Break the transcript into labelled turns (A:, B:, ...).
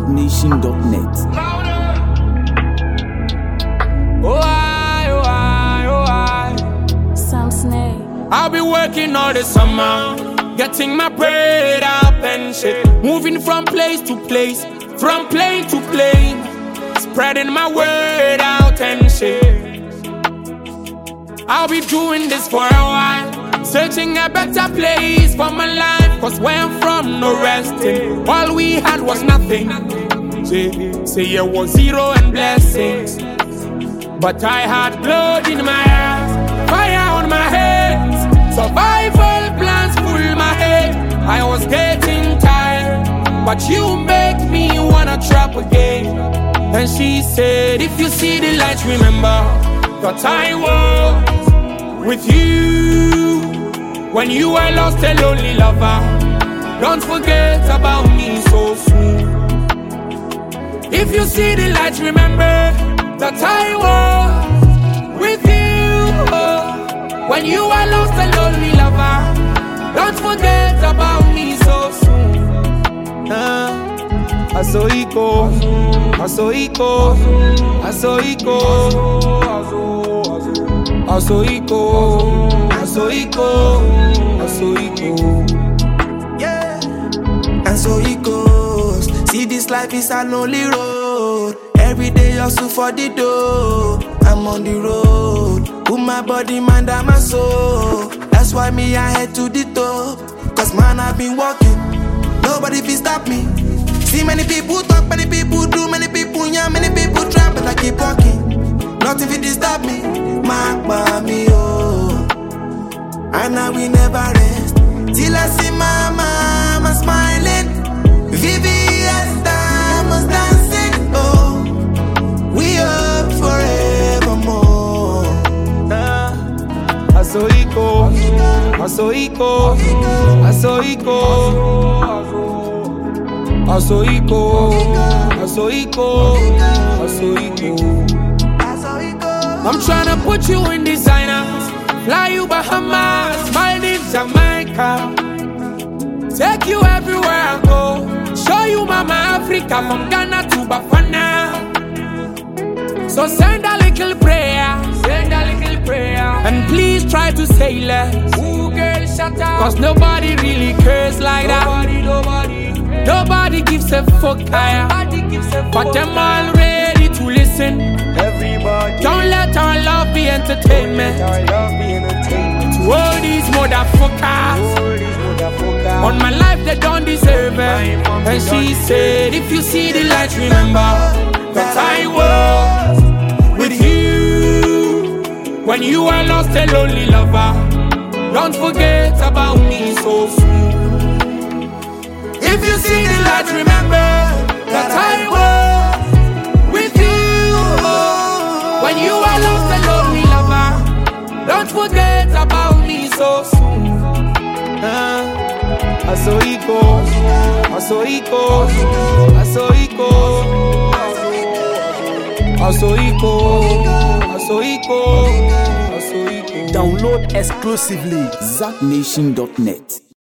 A: ZackNation.net.
B: Sam Snake.
C: I'll be working all the summer, getting my bread up and shit. Moving from place to place, from plane to plane, spreading my word out and shit. I'll be doing this for a while, searching a better place for my life. Cause where I'm from, no resting. All we had was nothing. Say it was zero and blessings. But I had blood in my eyes, fire on my head, survival plans full my head. I was getting tired, but you make me wanna trap again. And she said, if you see the light, remember that I was with you when you were lost and lonely lover. Don't forget about me so soon. If you see the light, remember that I was with you when you were lost and lonely lover. Don't forget about me so soon. Asoiko, Asoiko, Asoiko, Asoiko, Asoiko, Asoiko.
D: Yeah, and so it goes. See, this life is a lonely road. Every day hustle for the dough. I'm on the road. Put my body, mind, and my soul. That's why me I head to the top. Cause man, I've been walking. Nobody can stop me. See many people talk, many people do, many people yeah, many people try, but I keep walking. Nothing can disturb me. My mommy, oh. And I will never rest till I see my mama smiling. VVS diamonds dancing, oh. We up forevermore.
C: Asoiko, Asoiko, Asoiko, Asoiko, Asoiko, Asoiko. I'm tryna put you in designers, fly you Bahamas, Maldives, Jamaica, take you everywhere I go, show you Mama Africa from Ghana to Bafana. So send a little prayer, and please try to say less. Ooh, girl, shut up. Cause nobody really cares like that. Nobody gives a fuck higher. But them all ready to listen.
D: Everybody.
C: Don't let our love be entertainment. To all these motherfuckers. On my life they don't deserve it. And she said, if you see the light, remember that I was with you when you were lost and lonely lover. Don't forget about me so soon. If you see the light, remember that I was with you when you were lost and lonely lover. Don't forget about me so soon. Asoiko, Asoiko, Asoiko, Asoiko, Asoiko, Asoiko.
A: Download exclusively ZackNation.net.